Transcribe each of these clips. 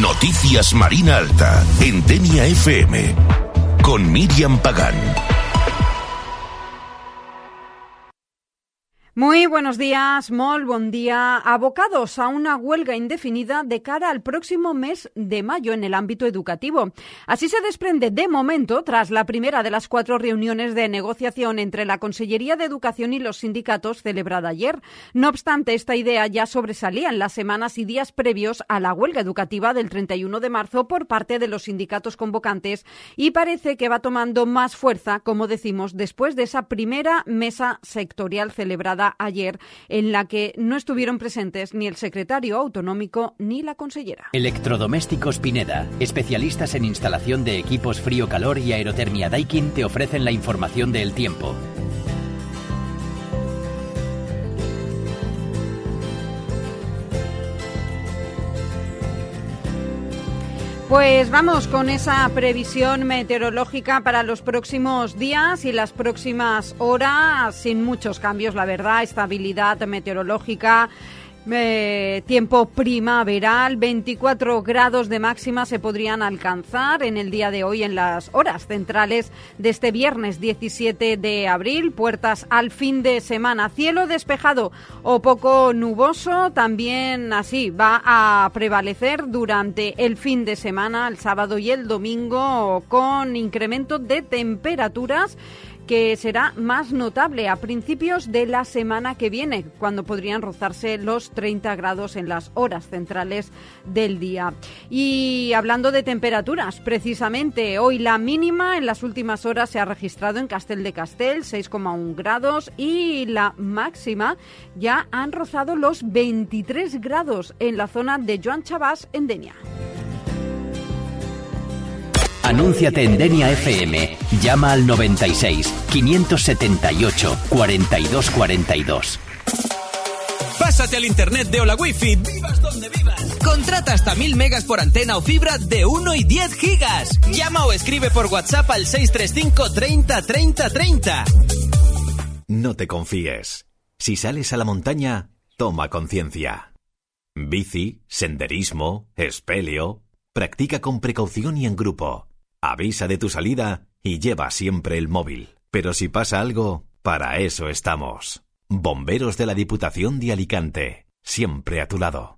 Noticias Marina Alta, en Denia FM, con Miriam Pagán. Muy buenos días, molt bon día. Abocados a una huelga indefinida de cara al próximo mes de mayo en el ámbito educativo. Así se desprende de momento tras la primera de las 4 reuniones de negociación entre la Consellería de Educación y los sindicatos celebrada ayer. No obstante, esta idea ya sobresalía en las semanas y días previos a la huelga educativa del 31 de marzo por parte de los sindicatos convocantes y parece que va tomando más fuerza, como decimos, después de esa primera mesa sectorial celebrada ayer, en la que no estuvieron presentes ni el secretario autonómico ni la consellera. Electrodomésticos Pineda, especialistas en instalación de equipos frío-calor y aerotermia Daikin, te ofrecen la información del tiempo. Pues vamos con esa previsión meteorológica para los próximos días y las próximas horas, sin muchos cambios, la verdad, estabilidad meteorológica. Tiempo primaveral, 24 grados de máxima se podrían alcanzar en el día de hoy en las horas centrales de este viernes 17 de abril, puertas al fin de semana. Cielo despejado o poco nuboso, también así va a prevalecer durante el fin de semana, el sábado y el domingo, con incremento de temperaturas que será más notable a principios de la semana que viene, cuando podrían rozarse los 30 grados en las horas centrales del día. Y hablando de temperaturas, precisamente hoy la mínima en las últimas horas se ha registrado en Castel de Castel, 6,1 grados, y la máxima ya han rozado los 23 grados en la zona de Joan Chabás, en Denia. Anúnciate en Denia FM. Llama al 96 578 42 42. Pásate al internet de Hola Wifi, vivas donde vivas. Contrata hasta 1000 megas por antena o fibra de 1 y 10 gigas. Llama o escribe por WhatsApp al 635 30 30 30. No te confíes. Si sales a la montaña, toma conciencia. Bici, senderismo, espeleo. Practica con precaución y en grupo. Avisa de tu salida y lleva siempre el móvil. Pero si pasa algo, para eso estamos. Bomberos de la Diputación de Alicante, siempre a tu lado.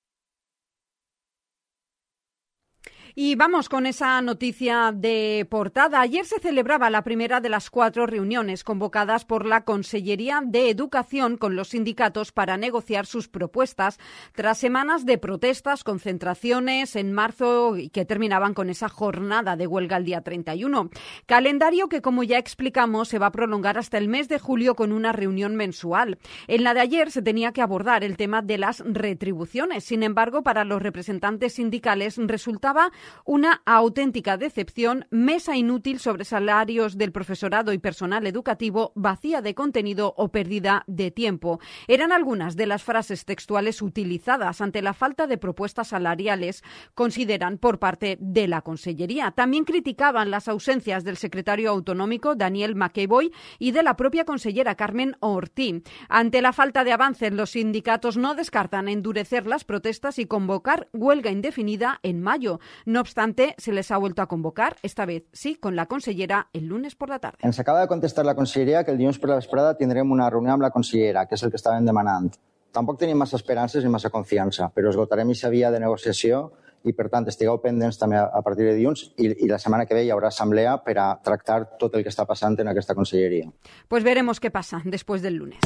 Y vamos con esa noticia de portada. Ayer se celebraba la primera de las 4 reuniones convocadas por la Consellería de Educación con los sindicatos para negociar sus propuestas tras semanas de protestas, concentraciones en marzo y que terminaban con esa jornada de huelga el día 31. Calendario que, como ya explicamos, se va a prolongar hasta el mes de julio con una reunión mensual. En la de ayer se tenía que abordar el tema de las retribuciones. Sin embargo, para los representantes sindicales resultaba una auténtica decepción, mesa inútil sobre salarios del profesorado y personal educativo, vacía de contenido o pérdida de tiempo. Eran algunas de las frases textuales utilizadas ante la falta de propuestas salariales, consideran, por parte de la Consellería. También criticaban las ausencias del secretario autonómico, Daniel McEvoy, y de la propia consellera, Carmen Ortí. Ante la falta de avances, los sindicatos no descartan endurecer las protestas y convocar huelga indefinida en mayo. No obstante, se les ha vuelto a convocar, esta vez sí, con la consellera el lunes por la tarde. Ens acaba de contestar la conselleria que el dilluns per la vesprada tindrem una reunió amb la consellera, que és el que estàvem demanant. Tampoc tenim massa esperances ni massa confiança, però esgotarem aquesta via de negociació i, per tant, estigueu pendents també a partir de dilluns i la setmana que ve hi haurà assemblea per a tractar tot el que està passant en aquesta conselleria. Pues veremos qué pasa después del lunes.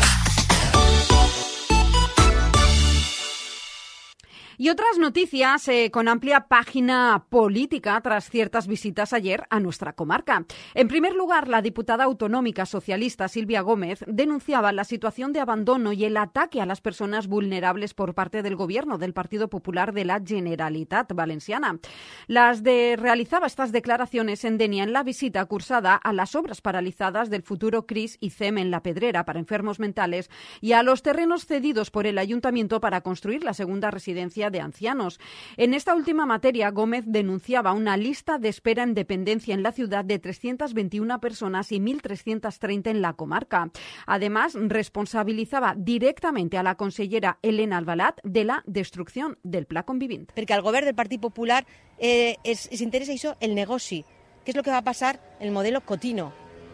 Y otras noticias con amplia página política tras ciertas visitas ayer a nuestra comarca. En primer lugar, la diputada autonómica socialista Silvia Gómez denunciaba la situación de abandono y el ataque a las personas vulnerables por parte del gobierno del Partido Popular de la Generalitat Valenciana. Realizaba estas declaraciones en Denia en la visita cursada a las obras paralizadas del futuro CRIS y CEM en La Pedrera para enfermos mentales y a los terrenos cedidos por el Ayuntamiento para construir la segunda residencia residencia de ancianos. En esta última materia, Gómez denunciaba una lista de espera en dependencia en la ciudad de 321 personas y 1.330 en la comarca. Además, responsabilizaba directamente a la consellera Elena Albalat de la destrucción del Pla Convivint. Perquè al govern del Partit Popular s'interessa això, el negoci, que és el que va passar el modelo Cotino.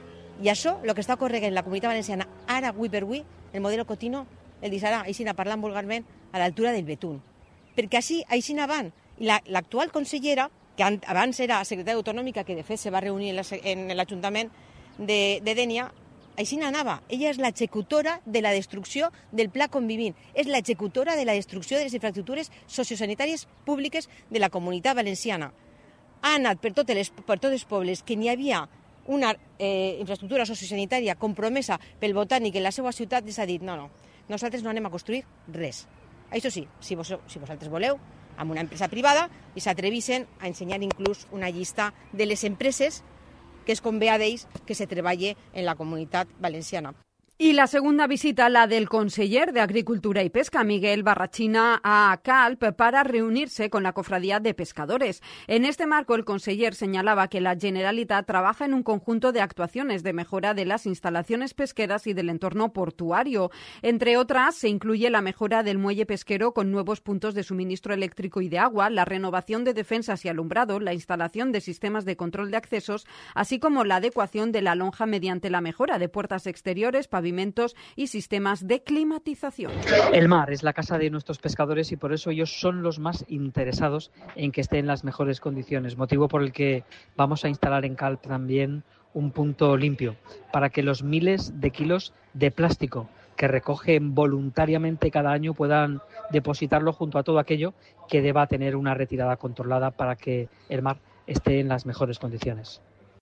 I això, el que està ocorrent en la Comunitat Valenciana, ara, avui per avui, el modelo Cotino, el deixarà, així parlant vulgarment, a l'altura del betún. Perquè així van. I l'actual consellera, que abans era secretària autonòmica, que de fet se va reunir en l'Ajuntament de Dénia, així anava. Ella és l'executora de la destrucció del Pla Convivint, és l'executora de la destrucció de les infraestructures sociosanitàries públiques de la Comunitat Valenciana. Ha anat per tots els pobles que n'hi havia una infraestructura sociosanitària compromesa pel Botànic en la seva ciutat, i s'ha dit, no, nosaltres no anem a construir res. Això sí, si vosaltres voleu, amb una empresa privada, i s'atrevissen a ensenyar inclús una llista de les empreses que es convé d'ells que se treballe en la Comunitat Valenciana. Y la segunda visita, la del conseller de Agricultura y Pesca, Miguel Barrachina, a Calp para reunirse con la cofradía de pescadores. En este marco, el conseller señalaba que la Generalitat trabaja en un conjunto de actuaciones de mejora de las instalaciones pesqueras y del entorno portuario. Entre otras, se incluye la mejora del muelle pesquero con nuevos puntos de suministro eléctrico y de agua, la renovación de defensas y alumbrado, la instalación de sistemas de control de accesos, así como la adecuación de la lonja mediante la mejora de puertas exteriores, pavimentos y sistemas de climatización. El mar es la casa de nuestros pescadores y por eso ellos son los más interesados en que esté en las mejores condiciones, motivo por el que vamos a instalar en Calp también un punto limpio para que los miles de kilos de plástico que recogen voluntariamente cada año puedan depositarlo junto a todo aquello que deba tener una retirada controlada para que el mar esté en las mejores condiciones.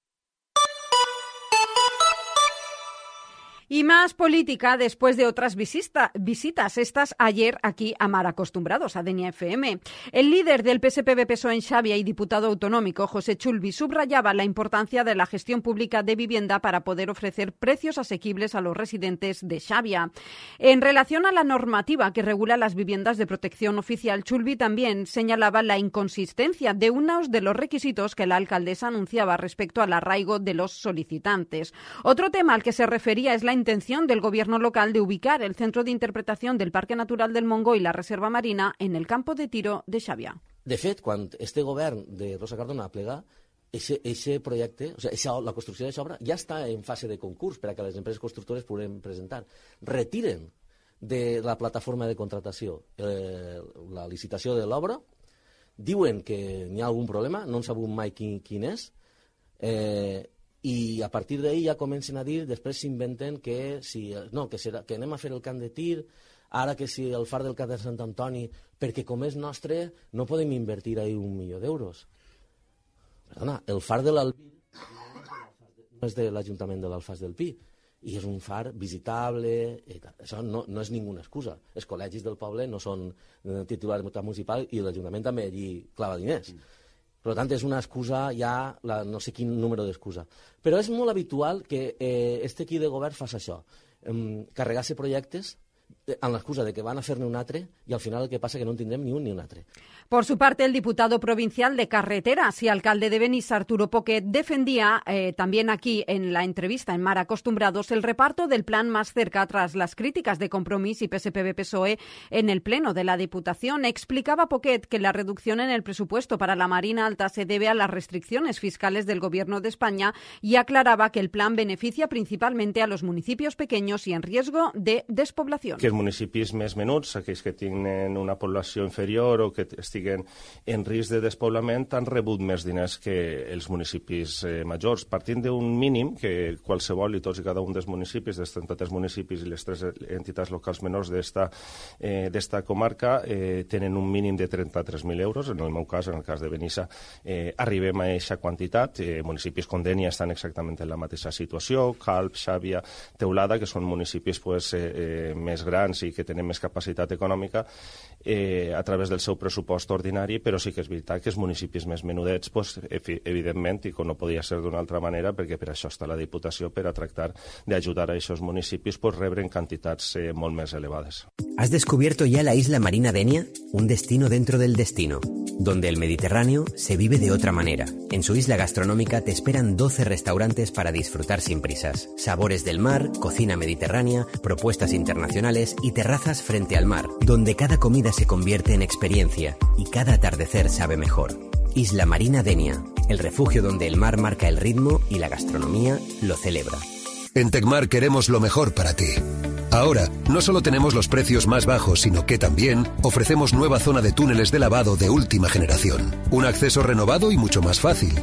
Y más política después de otras visitas, estas ayer aquí a Mar Acostumbrados, a Denia FM. El líder del PSPB-PSOE en Xavia y diputado autonómico, José Chulvi, subrayaba la importancia de la gestión pública de vivienda para poder ofrecer precios asequibles a los residentes de Xavia. En relación a la normativa que regula las viviendas de protección oficial, Chulvi también señalaba la inconsistencia de unos de los requisitos que la alcaldesa anunciaba respecto al arraigo de los solicitantes. Otro tema al que se refería es la intención del gobierno local de ubicar el centro de interpretación del Parque Natural del Montgó y la Reserva Marina en el campo de tiro de Xàbia. De fet, quan este govern de Rosa Cardona plega, aquest projecte, o sigui, la construcció d'aquesta obra ja està en fase de concurs per a que les empreses constructores puguin presentar. Retiren de la plataforma de contratació la licitació de l'obra, diuen que n'hi ha algun problema, no en sabem mai quin és, i a partir d'ahir ja comencen a dir, després s'inventen que anem a fer el camp de tir, ara que si el far del Cap de Sant Antoni, perquè com és nostre no podem invertir ahir 1 milió d'euros. Perdona, el far de l'Albir no és de l'Ajuntament de l'Alfàs del Pi, i és un far visitable, això no és ninguna excusa. Els col·legis del poble no són titulars municipal i l'Ajuntament també allí clava diners. Per tant, és una excusa ja, no sé quin número d'excusa. Però és molt habitual que este equip de govern faci això, carregar-se projectes amb l'excusa de que van a fer-ne un altre i al final el que passa és que no en tindrem ni un ni un altre. Por su parte, el diputado provincial de Carreteras y alcalde de Benissa, Arturo Poquet, defendía también aquí en la entrevista en Mar Acostumbrados el reparto del plan Más Cerca tras las críticas de Compromís y PSPB-PSOE en el Pleno de la Diputación. Explicaba Poquet que la reducción en el presupuesto para la Marina Alta se debe a las restricciones fiscales del Gobierno de España y aclaraba que el plan beneficia principalmente a los municipios pequeños y en riesgo de despoblación. Que els municipis més menuts, aquells que tenen una població inferior o que estiguen en risc de despoblament, han rebut més diners que els municipis majors, partint d'un mínim que qualsevol i tots i cada un dels municipis, dels 33 municipis i les 3 entitats locals menors d'esta comarca, tenen un mínim de 33.000 euros. En el meu cas, en el cas de Benissa, arribem a aquesta quantitat. Municipis com Dénia estan exactament en la mateixa situació, Calp, Xàbia, Teulada, que són municipis més grans grans i que tenen més capacitat econòmica a través del seu pressupost ordinari, però sí que és veritat que els municipis més menudets, pues, evidentment, i no podia ser d'una altra manera, perquè per això està la Diputació, per a tractar d'ajudar a aquests municipis, pues, rebre en quantitats molt més elevades. ¿Has descubierto ya la isla marina Denia? Un destino dentro del destino, donde el Mediterráneo se vive de otra manera. En su isla gastronómica te esperan 12 restaurantes para disfrutar sin prisas. Sabores del mar, cocina mediterránea, propuestas internacionales y terrazas frente al mar, donde cada comida se convierte en experiencia y cada atardecer sabe mejor. Isla Marina Denia, el refugio donde el mar marca el ritmo y la gastronomía lo celebra. En Tecmar queremos lo mejor para ti. Ahora, no solo tenemos los precios más bajos, sino que también ofrecemos nueva zona de túneles de lavado de última generación. Un acceso renovado y mucho más fácil.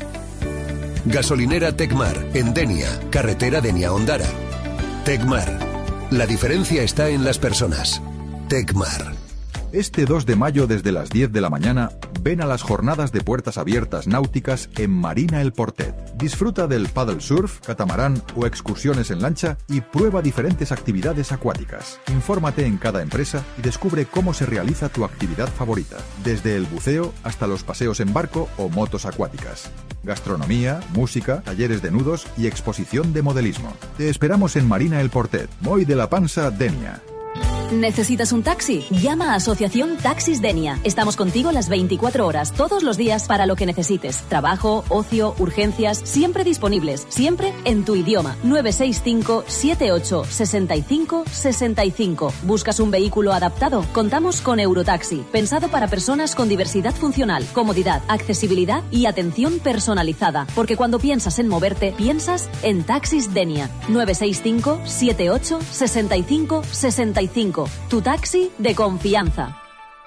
Gasolinera Tecmar, en Denia, carretera Denia-Ondara. Tecmar. La diferencia está en las personas. Tecmar. Este 2 de mayo desde las 10 de la mañana, ven a las jornadas de puertas abiertas náuticas en Marina El Portet. Disfruta del paddle surf, catamarán o excursiones en lancha y prueba diferentes actividades acuáticas. Infórmate en cada empresa y descubre cómo se realiza tu actividad favorita, desde el buceo hasta los paseos en barco o motos acuáticas. Gastronomía, música, talleres de nudos y exposición de modelismo. Te esperamos en Marina El Portet, Moy de la Pansa, Denia. ¿Necesitas un taxi? Llama a Asociación Taxis Denia. Estamos contigo las 24 horas, todos los días para lo que necesites. Trabajo, ocio, urgencias, siempre disponibles, siempre en tu idioma. 965 78 65 65. ¿Buscas un vehículo adaptado? Contamos con Eurotaxi, pensado para personas con diversidad funcional, comodidad, accesibilidad y atención personalizada. Porque cuando piensas en moverte, piensas en Taxis Denia. 965 78 65 65. Tu taxi de confianza.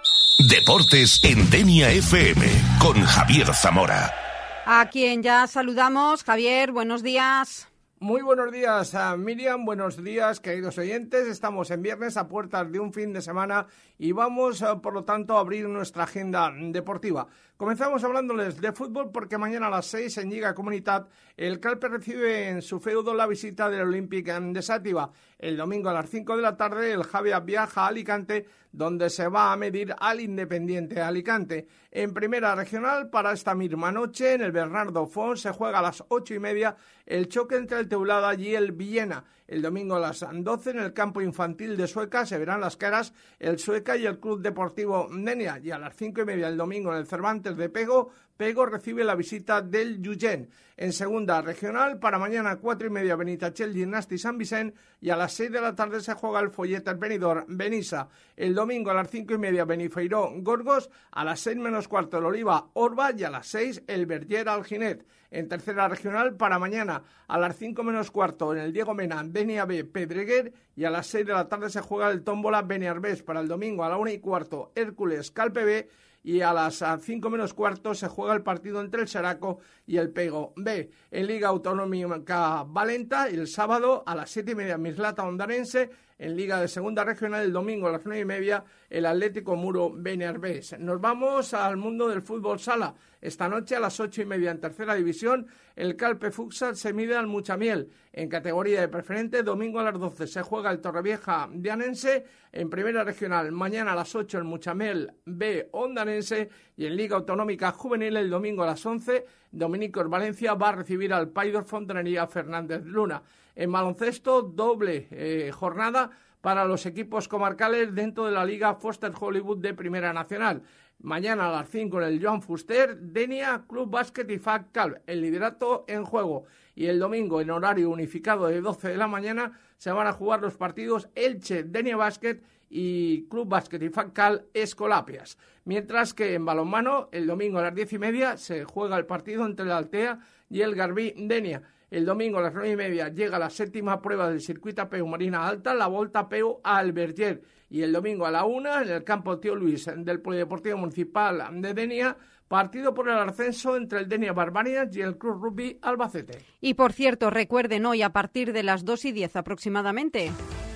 Deportes en Denia FM con Javier Zamora. A quien ya saludamos. Javier, buenos días. Muy buenos días, Miriam, buenos días, queridos oyentes. Estamos en viernes a puertas de un fin de semana y vamos, por lo tanto, a abrir nuestra agenda deportiva. Comenzamos hablándoles de fútbol porque mañana a las 6 en Lliga Comunitat el Calpe recibe en su feudo la visita del Olímpic de Xàtiva. El domingo a las 5 de la tarde el Javia viaja a Alicante, donde se va a medir al Independiente Alicante. En primera regional, para esta misma noche, en el Bernardo Fons, se juega a las 8:30 el choque entre el Teulada y el Villena. El domingo a las 12 en el campo infantil de Sueca se verán las caras el Sueca y el Club Deportivo Denia. Y a las 5:30 el domingo en el Cervantes de Pego recibe la visita del Llugent. En segunda regional, para mañana 4:30 Benitatxell Gimnàstic Sant Vicent y a las 6 de la tarde se juega el Folletes Benidorm Benissa. El domingo a las 5:30 Benifeiró Gorgos, a las 6 menos cuarto el Oliva Orba y a las 6 el Verger Alginet. En tercera regional, para mañana a las 5 menos cuarto en el Diego Mena Denia B Pedreguer y a las 6 de la tarde se juega el Tómbola Beniarbés. Para el domingo a la 1:15 Hércules Calpe B y a las 5 menos cuarto se juega el partido entre el Xeraco y el Pego B. En Liga Autonómica Valenta, el sábado a las 7:30 Mislata Ondarense. En Liga de Segunda Regional, el domingo a las 9:30 el Atlético Muro Beniarbés. Nos vamos al mundo del fútbol sala. Esta noche a las 8:30 en tercera división el Calpe Futsal se mide al Muchamiel. En categoría de preferente, domingo a las 12 se juega el Torrevieja Dianense. En primera regional, mañana a las 8 el Muchamiel B Ondanense. Y en Liga Autonómica Juvenil, el domingo a las 11, Dominicos Valencia va a recibir al Paidor Fontanería Fernández Luna. En baloncesto, doble jornada para los equipos comarcales dentro de la Liga Foster Hollywood de Primera Nacional. Mañana a las 5 en el Joan Fuster, Denia, Club Básquet y FAC Calp, el liderato en juego. Y el domingo, en horario unificado de 12 de la mañana, se van a jugar los partidos Elche, Denia Básquet y Club Básquet y FAC Calp Escolapias. Mientras que en balonmano, el domingo a las 10:30 se juega el partido entre el Altea y el Garbí Denia. El domingo a las 9:30 llega la séptima prueba del circuito Peu Marina Alta, la Volta Peu a Alberger. Y el domingo a la 1, en el campo Tío Luis del Polideportivo Municipal de Denia, partido por el ascenso entre el Denia Barbarians y el Club Rugby Albacete. Y por cierto, recuerden hoy a partir de las 2:10 aproximadamente.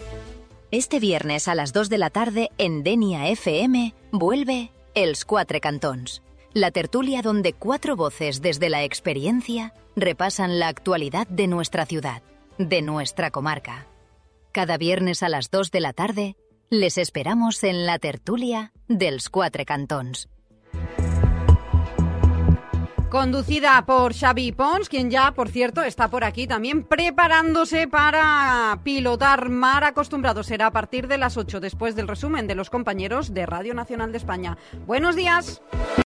Este viernes a las 2 de la tarde en Denia FM vuelve Els Quatre Cantons. La tertulia donde 4 voces desde la experiencia repasan la actualidad de nuestra ciudad, de nuestra comarca. Cada viernes a las 2 de la tarde, les esperamos en la tertulia dels Quatre Cantons. Conducida por Xavi Pons, quien ya, por cierto, está por aquí también preparándose para pilotar mar acostumbrado. Será a partir de las 8, después del resumen de los compañeros de Radio Nacional de España. Buenos días.